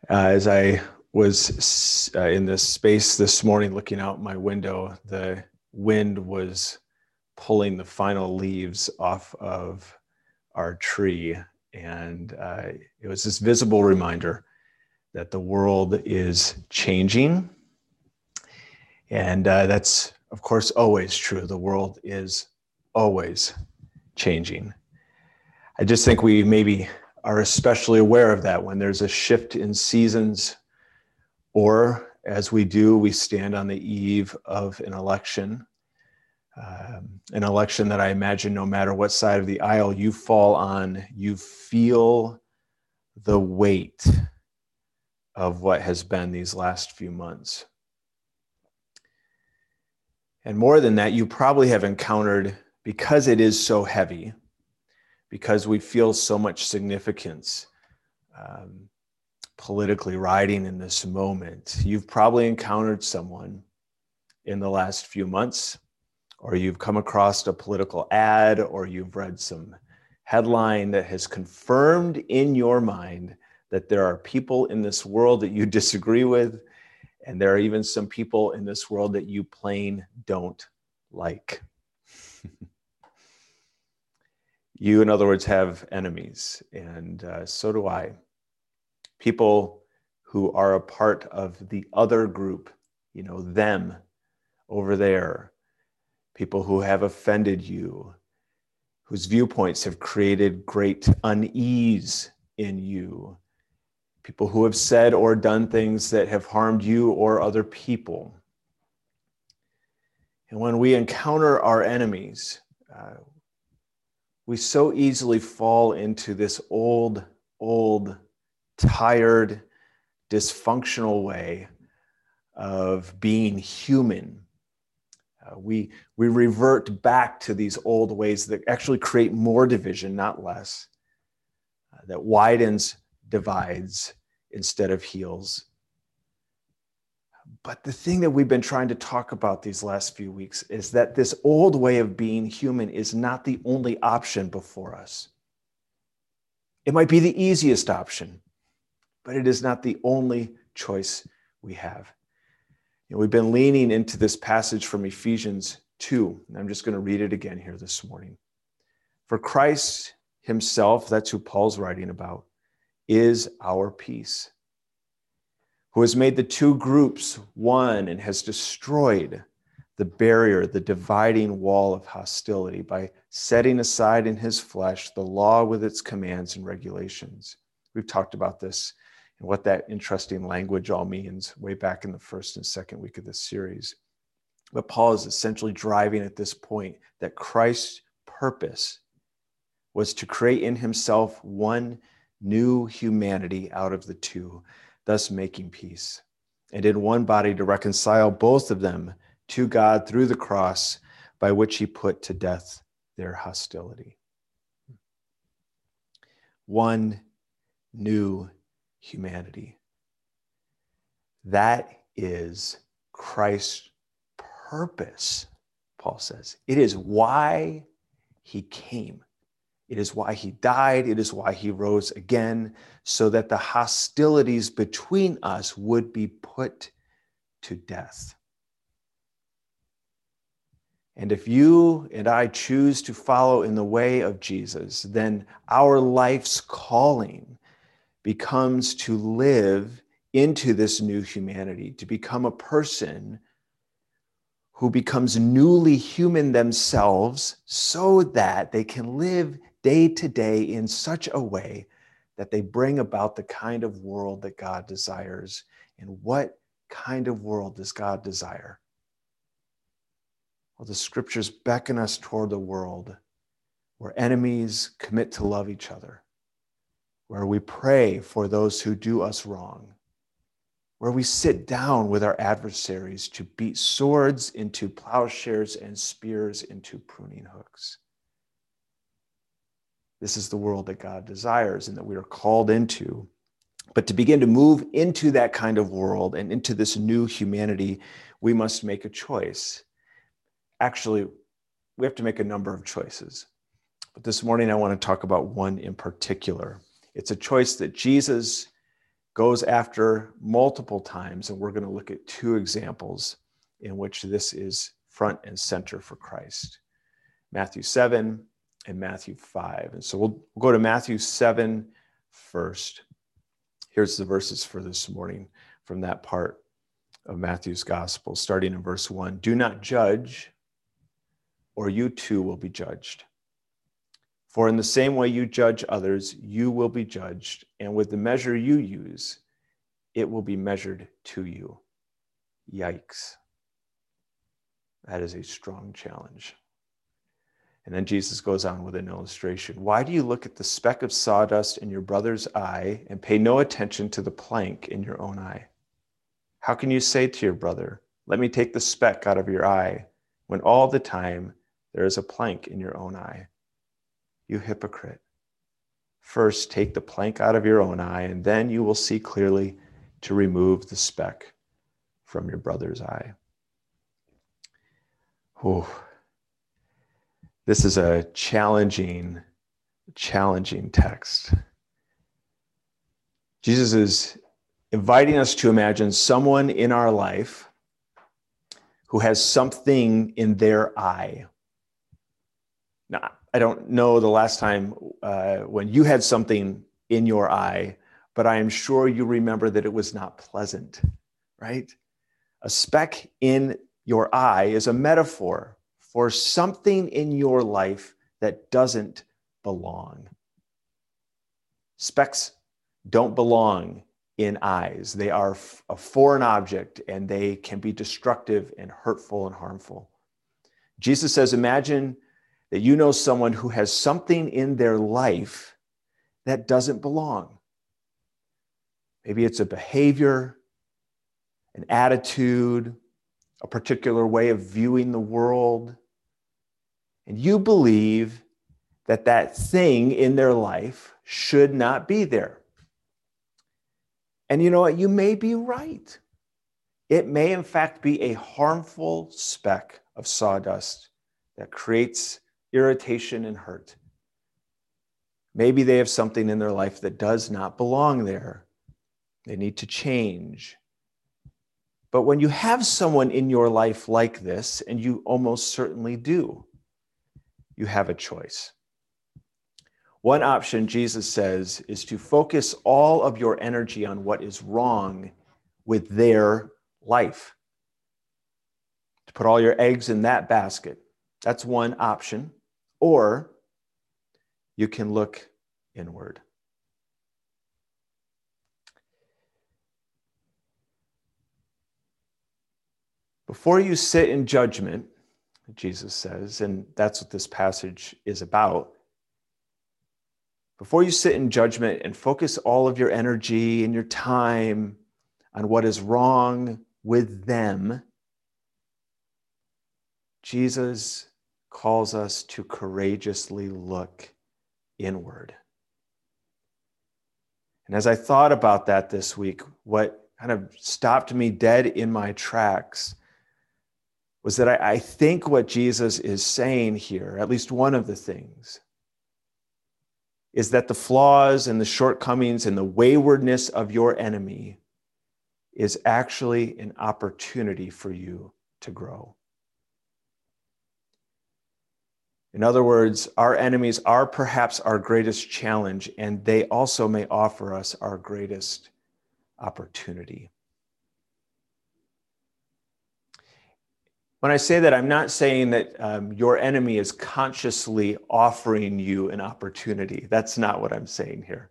As I was in this space this morning looking out my window, the wind was pulling the final leaves off of our tree. And it was this visible reminder that the world is changing. And that's, of course, always true. The world is always changing. I just think we maybe are especially aware of that when there's a shift in seasons, or as we do, we stand on the eve of an election that I imagine no matter what side of the aisle you fall on, you feel the weight of what has been these last few months. And more than that, you probably have encountered, because it is so heavy, because we feel so much significance politically riding in this moment, you've probably encountered someone in the last few months, or you've come across a political ad, or you've read some headline that has confirmed in your mind that there are people in this world that you disagree with, and there are even some people in this world that you plain don't like. You, in other words, have enemies, and so do I. People who are a part of the other group, them over there. People who have offended you, whose viewpoints have created great unease in you. People who have said or done things that have harmed you or other people. And when we encounter our enemies, we so easily fall into this old, tired, dysfunctional way of being human. We revert back to these old ways that actually create more division, not less, that widens divides instead of heals. But the thing that we've been trying to talk about these last few weeks is that this old way of being human is not the only option before us. It might be the easiest option, but it is not the only choice we have. We've been leaning into this passage from Ephesians 2, and I'm just going to read it again here this morning. For Christ himself, that's who Paul's writing about, is our peace, who has made the two groups one and has destroyed the barrier, the dividing wall of hostility by setting aside in his flesh the law with its commands and regulations. We've talked about this and what that interesting language all means way back in the first and second week of this series. But Paul is essentially driving at this point that Christ's purpose was to create in himself one new humanity out of the two, thus making peace, and in one body to reconcile both of them to God through the cross, by which he put to death their hostility. One new humanity. That is Christ's purpose, Paul says. It is why he came. It is why he died. It is why he rose again, so that the hostilities between us would be put to death. And if you and I choose to follow in the way of Jesus, then our life's calling becomes to live into this new humanity, to become a person who becomes newly human themselves so that they can live day to day in such a way that they bring about the kind of world that God desires. And what kind of world does God desire? Well, the scriptures beckon us toward a world where enemies commit to love each other, where we pray for those who do us wrong, where we sit down with our adversaries to beat swords into plowshares and spears into pruning hooks. This is the world that God desires and that we are called into. But to begin to move into that kind of world and into this new humanity, we must make a choice. Actually, we have to make a number of choices. But this morning, I want to talk about one in particular. It's a choice that Jesus goes after multiple times, and we're going to look at two examples in which this is front and center for Christ. Matthew 7 and Matthew 5. And so we'll go to Matthew 7 first. Here's the verses for this morning from that part of Matthew's gospel, starting in verse 1. Do not judge, or you too will be judged. For in the same way you judge others, you will be judged, and with the measure you use, it will be measured to you. Yikes. That is a strong challenge. And then Jesus goes on with an illustration. Why do you look at the speck of sawdust in your brother's eye and pay no attention to the plank in your own eye? How can you say to your brother, let me take the speck out of your eye, when all the time there is a plank in your own eye? You hypocrite. First, take the plank out of your own eye, and then you will see clearly to remove the speck from your brother's eye. Oh, this is a challenging text. Jesus is inviting us to imagine someone in our life who has something in their eye. Now, I don't know the last time when you had something in your eye, but I am sure you remember that it was not pleasant, right? A speck in your eye is a metaphor for something in your life that doesn't belong. Specks don't belong in eyes. They are a foreign object, and they can be destructive and hurtful and harmful. Jesus says, imagine that you know someone who has something in their life that doesn't belong. Maybe it's a behavior, an attitude, a particular way of viewing the world. And you believe that that thing in their life should not be there. And you know what? You may be right. It may, in fact, be a harmful speck of sawdust that creates irritation and hurt. Maybe they have something in their life that does not belong there. They need to change. But when you have someone in your life like this, and you almost certainly do, you have a choice. One option, Jesus says, is to focus all of your energy on what is wrong with their life. To put all your eggs in that basket. That's one option. Or you can look inward. Before you sit in judgment, Jesus says, and that's what this passage is about. Before you sit in judgment and focus all of your energy and your time on what is wrong with them, Jesus calls us to courageously look inward. And as I thought about that this week, what kind of stopped me dead in my tracks was that I think what Jesus is saying here, at least one of the things, is that the flaws and the shortcomings and the waywardness of your enemy is actually an opportunity for you to grow. In other words, our enemies are perhaps our greatest challenge, and they also may offer us our greatest opportunity. When I say that, I'm not saying that your enemy is consciously offering you an opportunity. That's not what I'm saying here.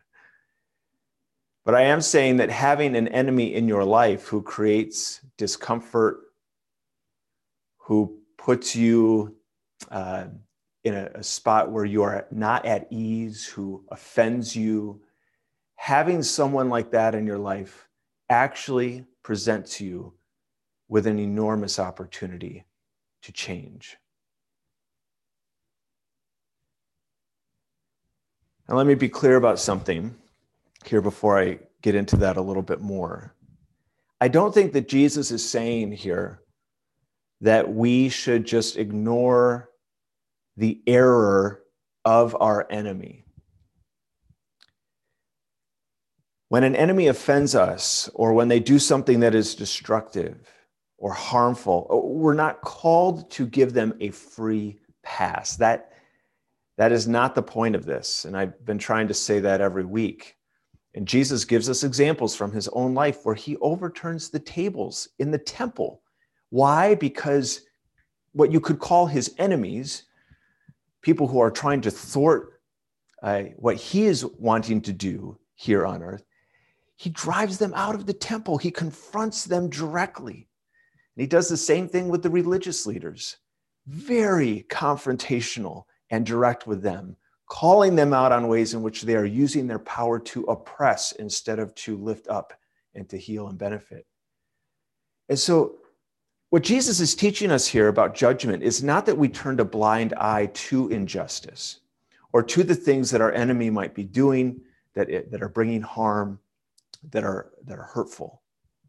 But I am saying that having an enemy in your life who creates discomfort, who puts you in a spot where you are not at ease, who offends you, having someone like that in your life actually presents you with an enormous opportunity to change. Now, let me be clear about something here before I get into that a little bit more. I don't think that Jesus is saying here that we should just ignore the error of our enemy. When an enemy offends us, or when they do something that is destructive or harmful, we're not called to give them a free pass. That is not the point of this. And I've been trying to say that every week. And Jesus gives us examples from his own life where he overturns the tables in the temple. Why? Because what you could call his enemies, people who are trying to thwart what he is wanting to do here on earth, he drives them out of the temple. He confronts them directly. And he does the same thing with the religious leaders. Very confrontational and direct with them, calling them out on ways in which they are using their power to oppress instead of to lift up and to heal and benefit. And so what Jesus is teaching us here about judgment is not that we turn a blind eye to injustice or to the things that our enemy might be doing that are bringing harm, that are hurtful.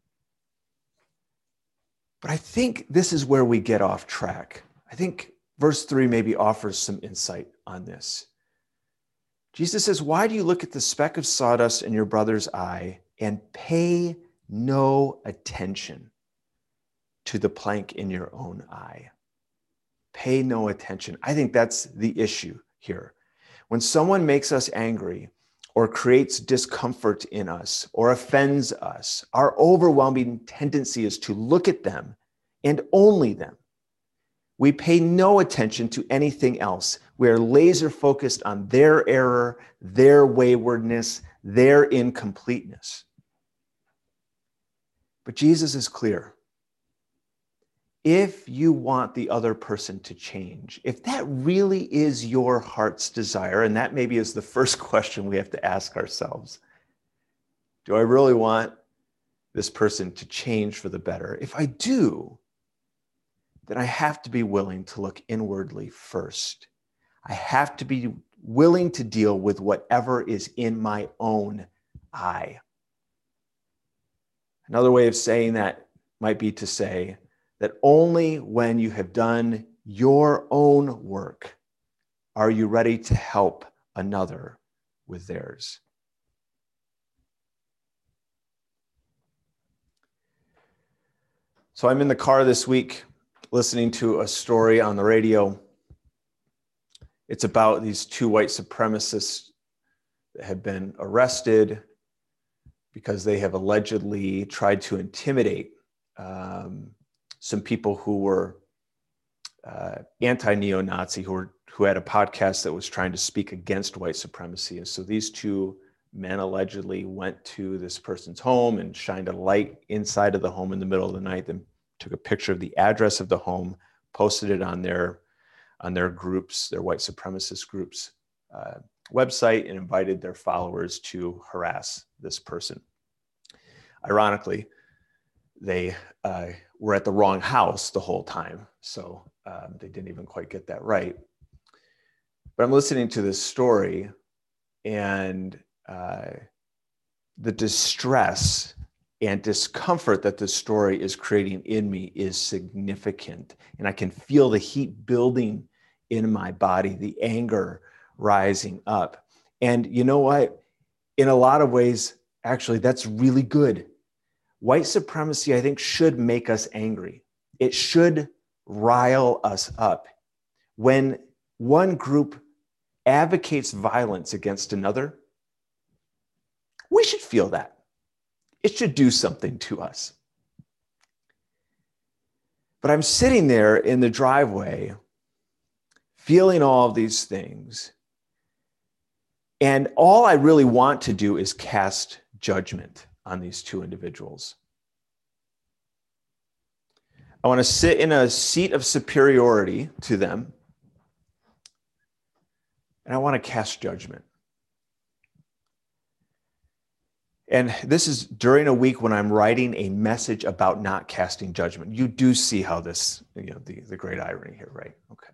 But I think this is where we get off track. I think verse 3 maybe offers some insight on this. Jesus says, why do you look at the speck of sawdust in your brother's eye and pay no attention to the plank in your own eye? Pay no attention. I think that's the issue here. When someone makes us angry or creates discomfort in us or offends us, our overwhelming tendency is to look at them and only them. We pay no attention to anything else. We are laser focused on their error, their waywardness, their incompleteness. But Jesus is clear. If you want the other person to change, if that really is your heart's desire, and that maybe is the first question we have to ask ourselves, do I really want this person to change for the better? If I do, then I have to be willing to look inwardly first. I have to be willing to deal with whatever is in my own eye. Another way of saying that might be to say that only when you have done your own work are you ready to help another with theirs. So I'm in the car this week listening to a story on the radio. It's about these two white supremacists that have been arrested because they have allegedly tried to intimidate some people who were anti-neo-Nazi, who had a podcast that was trying to speak against white supremacy. And so these two men allegedly went to this person's home and shined a light inside of the home in the middle of the night, then took a picture of the address of the home, posted it on their groups, their white supremacist groups website, and invited their followers to harass this person. Ironically, they were at the wrong house the whole time, so they didn't even quite get that right. But I'm listening to this story, and the distress and discomfort that this story is creating in me is significant. And I can feel the heat building in my body, the anger rising up. And you know what? In a lot of ways, actually, that's really good. White supremacy, I think, should make us angry. It should rile us up. When one group advocates violence against another, we should feel that. It should do something to us. But I'm sitting there in the driveway, feeling all of these things, and all I really want to do is cast judgment on these two individuals. I want to sit in a seat of superiority to them, and I want to cast judgment. And this is during a week when I'm writing a message about not casting judgment. You do see how this, the great irony here, right? Okay.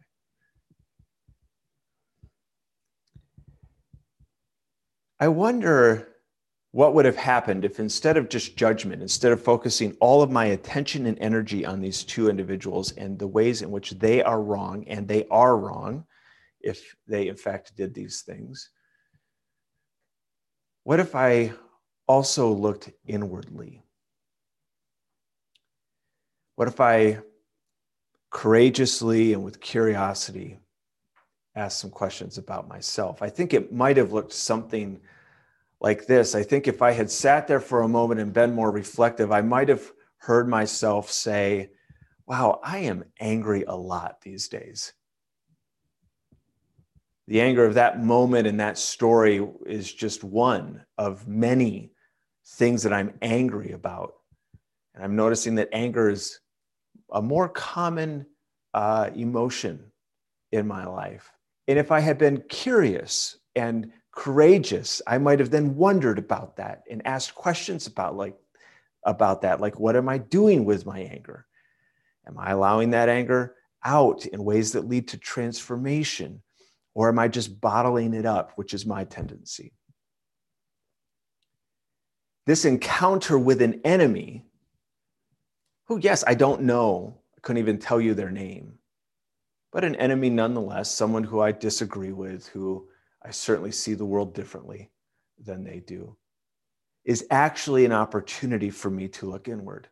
I wonder what would have happened if instead of just judgment, instead of focusing all of my attention and energy on these two individuals and the ways in which they are wrong, and they are wrong if they in fact did these things, what if I also looked inwardly? What if I courageously and with curiosity asked some questions about myself? I think it might have looked something like this. I think if I had sat there for a moment and been more reflective, I might have heard myself say, wow, I am angry a lot these days. The anger of that moment and that story is just one of many things that I'm angry about. And I'm noticing that anger is a more common emotion in my life. And if I had been curious and courageous, I might have then wondered about that and asked questions about that. Like, what am I doing with my anger? Am I allowing that anger out in ways that lead to transformation? Or am I just bottling it up, which is my tendency? This encounter with an enemy, who, yes, I don't know, I couldn't even tell you their name, but an enemy nonetheless, someone who I disagree with, who I certainly see the world differently than they do, is actually an opportunity for me to look inward.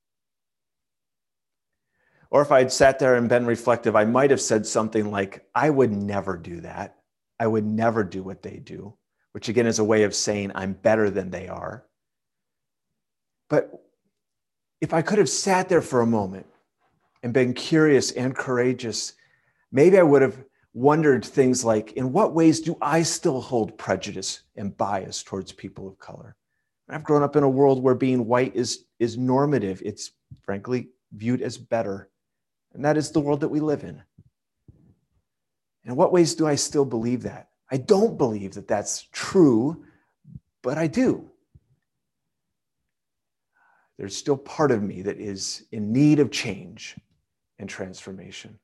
Or if I'd sat there and been reflective, I might have said something like, I would never do that. I would never do what they do, which again is a way of saying I'm better than they are. But if I could have sat there for a moment and been curious and courageous, maybe I would have wondered things like, in what ways do I still hold prejudice and bias towards people of color? I've grown up in a world where being white is normative. It's frankly viewed as better. And that is the world that we live in. In what ways do I still believe that? I don't believe that that's true, but I do. There's still part of me that is in need of change and transformation.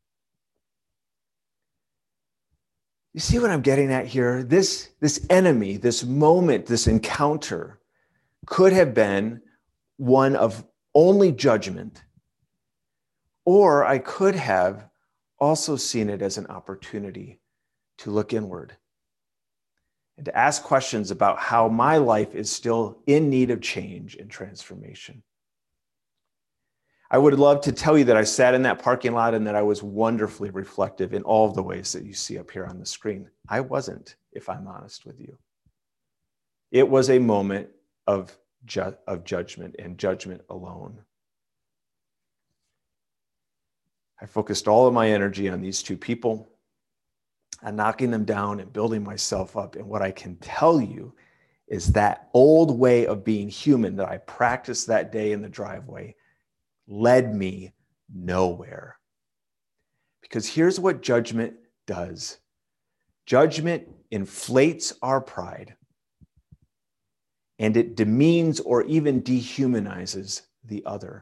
You see what I'm getting at here? This enemy, this moment, this encounter could have been one of only judgment, or I could have also seen it as an opportunity to look inward and to ask questions about how my life is still in need of change and transformation. I would love to tell you that I sat in that parking lot and that I was wonderfully reflective in all of the ways that you see up here on the screen. I wasn't, if I'm honest with you. It was a moment of judgment and judgment alone. I focused all of my energy on these two people and knocking them down and building myself up. And what I can tell you is that old way of being human that I practiced that day in the driveway led me nowhere. Because here's what judgment does. Judgment inflates our pride, and it demeans or even dehumanizes the other.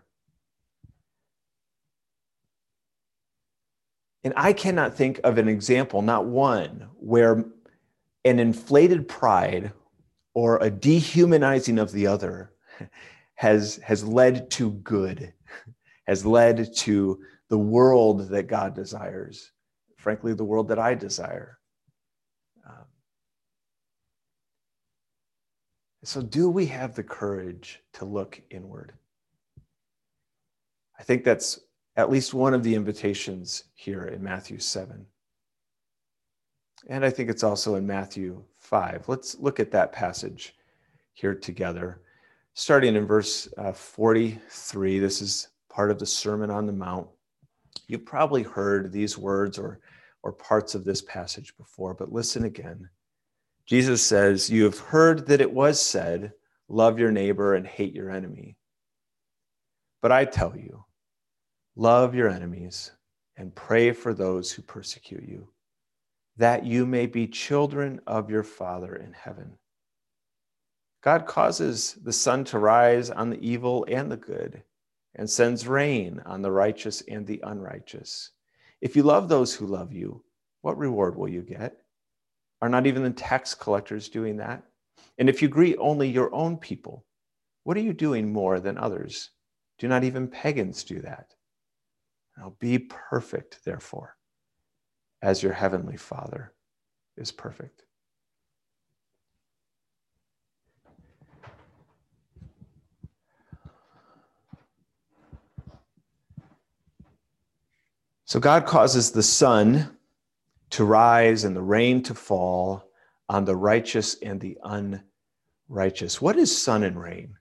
And I cannot think of an example, not one, where an inflated pride or a dehumanizing of the other has led to good, has led to the world that God desires, frankly, the world that I desire. So do we have the courage to look inward? I think that's at least one of the invitations here in Matthew 7. And I think it's also in Matthew 5. Let's look at that passage here together. Starting in verse 43, this is part of the Sermon on the Mount. You've probably heard these words or parts of this passage before, but listen again. Jesus says, "You have heard that it was said, 'Love your neighbor and hate your enemy.' But I tell you, love your enemies and pray for those who persecute you, that you may be children of your Father in heaven. God causes the sun to rise on the evil and the good, and sends rain on the righteous and the unrighteous. If you love those who love you, what reward will you get? Are not even the tax collectors doing that? And if you greet only your own people, what are you doing more than others? Do not even pagans do that? Now be perfect, therefore, as your heavenly Father is perfect." So God causes the sun to rise and the rain to fall on the righteous and the unrighteous. What is sun and rain?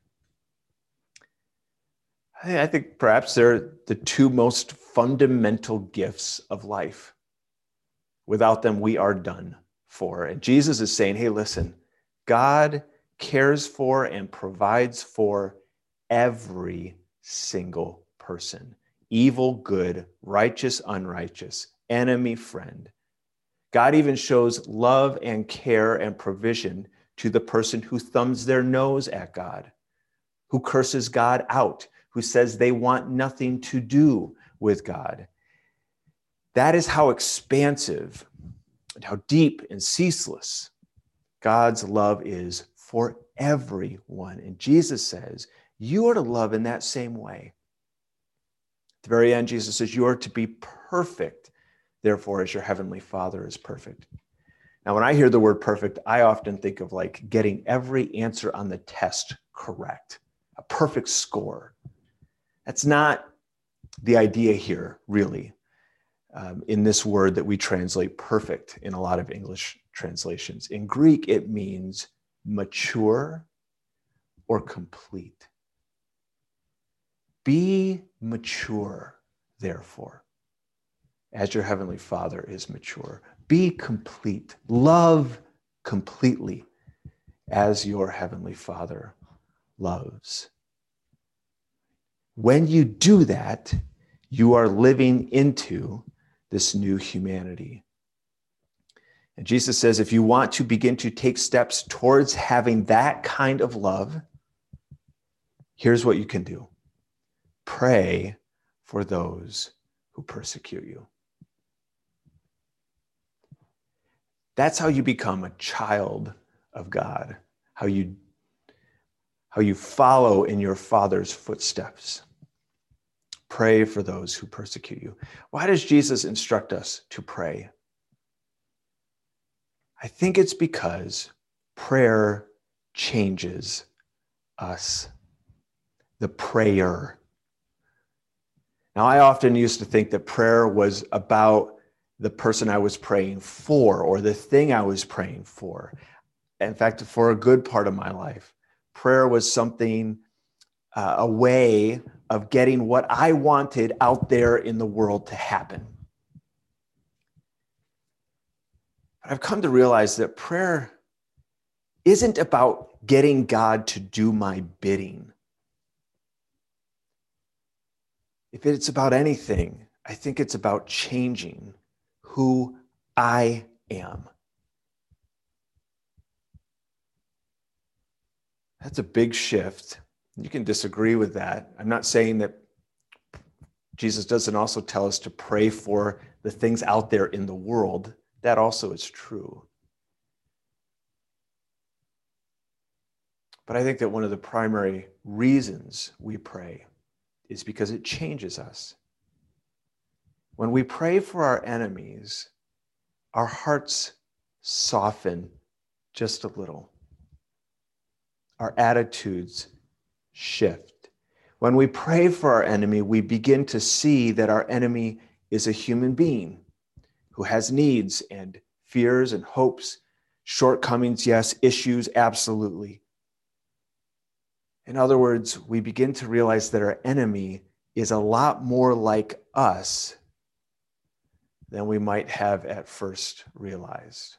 I think perhaps they're the two most fundamental gifts of life. Without them, we are done for. And Jesus is saying, hey, listen, God cares for and provides for every single person. Evil, good, righteous, unrighteous, enemy, friend. God even shows love and care and provision to the person who thumbs their nose at God, who curses God out, who says they want nothing to do with God. That is how expansive and how deep and ceaseless God's love is for everyone. And Jesus says, you are to love in that same way. At the very end, Jesus says, you are to be perfect, therefore, as your heavenly Father is perfect. Now, when I hear the word perfect, I often think of like getting every answer on the test correct, a perfect score. That's not the idea here, really, in this word that we translate perfect in a lot of English translations. In Greek, it means mature or complete. Be mature, therefore, as your heavenly Father is mature. Be complete. Love completely as your heavenly Father loves. When you do that, you are living into this new humanity. And Jesus says, if you want to begin to take steps towards having that kind of love, here's what you can do. Pray for those who persecute you. That's how you become a child of God, how you follow in your Father's footsteps. Pray for those who persecute you. Why does Jesus instruct us to pray? I think it's because prayer changes us. The prayer. Now, I often used to think that prayer was about the person I was praying for or the thing I was praying for. In fact, for a good part of my life, prayer was something, a way of getting what I wanted out there in the world to happen. But I've come to realize that prayer isn't about getting God to do my bidding. If it's about anything, I think it's about changing who I am. That's a big shift. You can disagree with that. I'm not saying that Jesus doesn't also tell us to pray for the things out there in the world. That also is true. But I think that one of the primary reasons we pray is because it changes us. When we pray for our enemies, our hearts soften just a little. Our attitudes shift. When we pray for our enemy, we begin to see that our enemy is a human being who has needs and fears and hopes, shortcomings, yes, issues, absolutely. In other words, we begin to realize that our enemy is a lot more like us than we might have at first realized.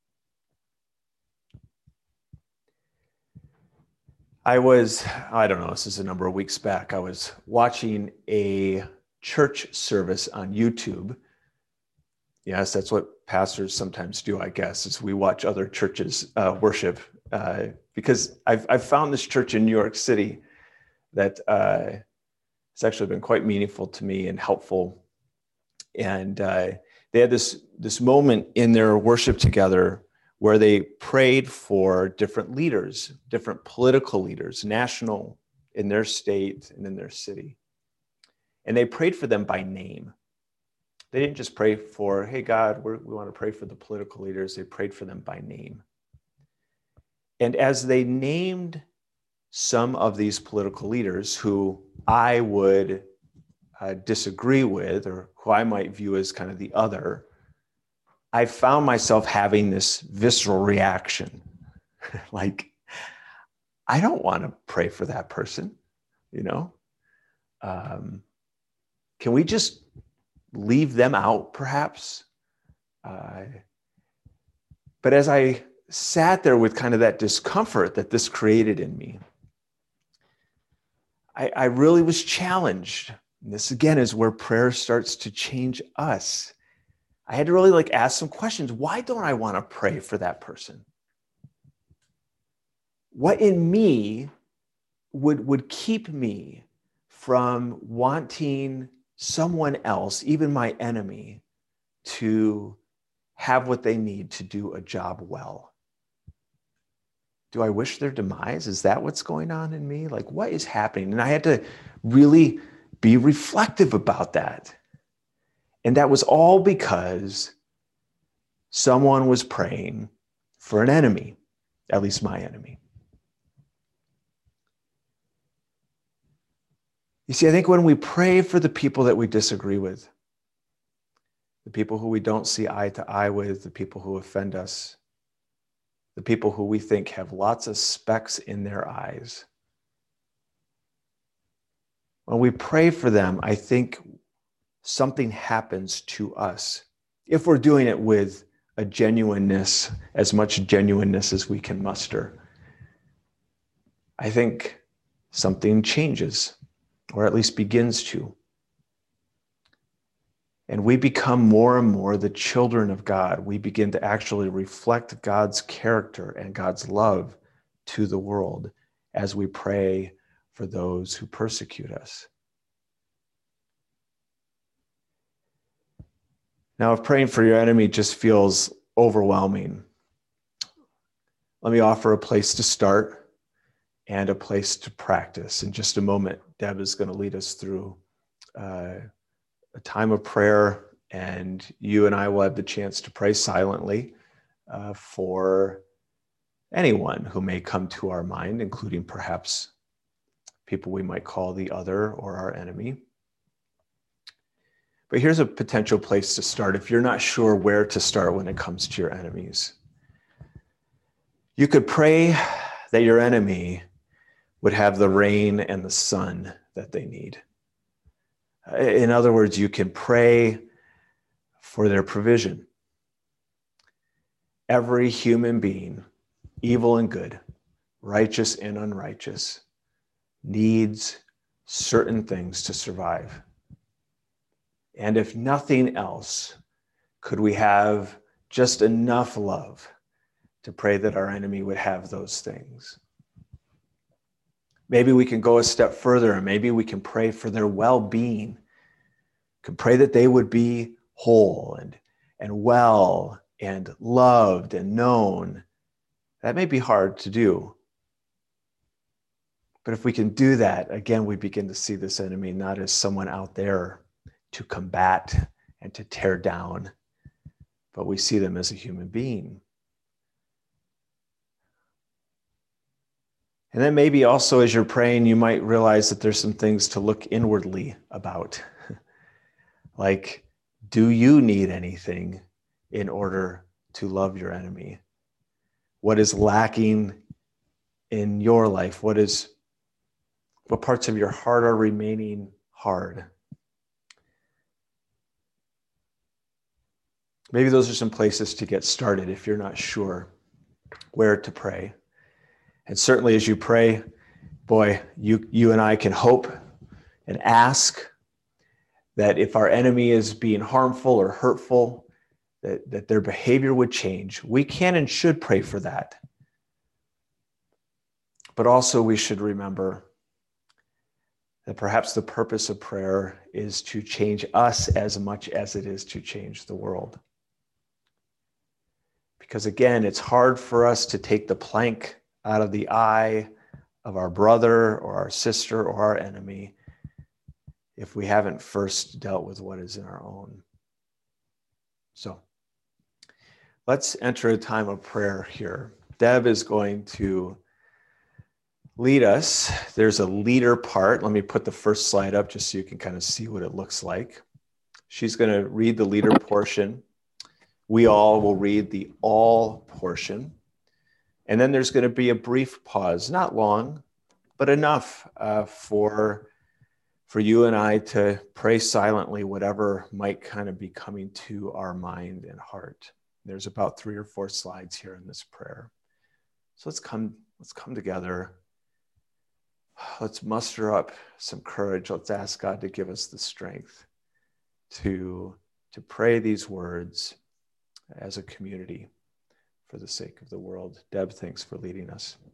I don't know, this is a number of weeks back, I was watching a church service on YouTube. Yes, that's what pastors sometimes do, I guess, is we watch other churches worship. Because I've found this church in New York City that has actually been quite meaningful to me and helpful. And they had this moment in their worship together where they prayed for different leaders, different political leaders, national, in their state and in their city. And they prayed for them by name. They didn't just pray for, hey, God, we want to pray for the political leaders. They prayed for them by name. And as they named some of these political leaders who I would disagree with or who I might view as kind of the other, I found myself having this visceral reaction. Like, I don't want to pray for that person, you know? Can we just leave them out, perhaps? But as I sat there with kind of that discomfort that this created in me, I really was challenged. And this, again, is where prayer starts to change us. I had to really ask some questions. Why don't I want to pray for that person? What in me would keep me from wanting someone else, even my enemy, to have what they need to do a job well? Do I wish their demise? Is that what's going on in me? What is happening? And I had to really be reflective about that. And that was all because someone was praying for an enemy, at least my enemy. You see, I think when we pray for the people that we disagree with, the people who we don't see eye to eye with, the people who offend us, the people who we think have lots of specks in their eyes, when we pray for them, I think something happens to us if we're doing it with a genuineness, as much genuineness as we can muster. I think something changes, or at least begins to. And we become more and more the children of God. We begin to actually reflect God's character and God's love to the world as we pray for those who persecute us. Now, if praying for your enemy just feels overwhelming, let me offer a place to start and a place to practice. In just a moment, Deb is going to lead us through a time of prayer, and you and I will have the chance to pray silently for anyone who may come to our mind, including perhaps people we might call the other or our enemy. But here's a potential place to start if you're not sure where to start when it comes to your enemies. You could pray that your enemy would have the rain and the sun that they need. In other words, you can pray for their provision. Every human being, evil and good, righteous and unrighteous, needs certain things to survive. And if nothing else, could we have just enough love to pray that our enemy would have those things? Maybe we can go a step further, and maybe we can pray for their well-being. Can pray that they would be whole and well and loved and known. That may be hard to do. But if we can do that, again, we begin to see this enemy not as someone out there to combat and to tear down, but we see them as a human being. And then maybe also as you're praying, you might realize that there's some things to look inwardly about. Like, do you need anything in order to love your enemy? What is lacking in your life? What parts of your heart are remaining hard? Maybe those are some places to get started if you're not sure where to pray. And certainly as you pray, boy, you and I can hope and ask that if our enemy is being harmful or hurtful, that their behavior would change. We can and should pray for that. But also we should remember that perhaps the purpose of prayer is to change us as much as it is to change the world. Because again, it's hard for us to take the plank out of the eye of our brother or our sister or our enemy if we haven't first dealt with what is in our own. So let's enter a time of prayer here. Deb is going to lead us. There's a leader part. Let me put the first slide up just so you can kind of see what it looks like. She's going to read the leader portion. We all will read the all portion. And then there's going to be a brief pause, not long, but enough for you and I to pray silently whatever might kind of be coming to our mind and heart. There's about 3 or 4 slides here in this prayer. So let's come together. Let's muster up some courage. Let's ask God to give us the strength to pray these words as a community for the sake of the world. Deb, thanks for leading us.